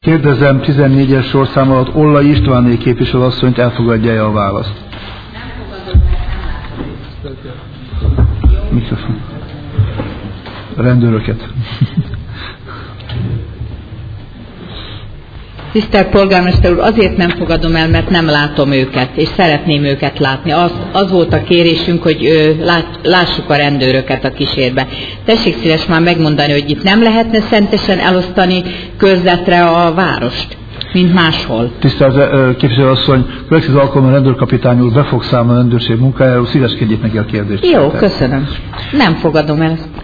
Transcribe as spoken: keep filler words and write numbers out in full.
Kérdezem tizennégyes sorszám alatt Ollai Istvánné képviselőasszonyt, elfogadja-e a választ? Mikrofon. Rendőröket. Tisztelt polgármester úr, azért nem fogadom el, mert nem látom őket, és szeretném őket látni. Az, az volt a kérésünk, hogy ö, lát, lássuk a rendőröket a kísérbe. Tessék szíves már megmondani, hogy itt nem lehetne szentesen elosztani körzetre a várost, mint máshol. Tisztelt képviselőasszony, következő alkalommal a rendőrkapitány úr be fog számolni a rendőrség munkájáról, szíveskedjék neki a kérdést. Jó, köszönöm. Nem fogadom el ezt.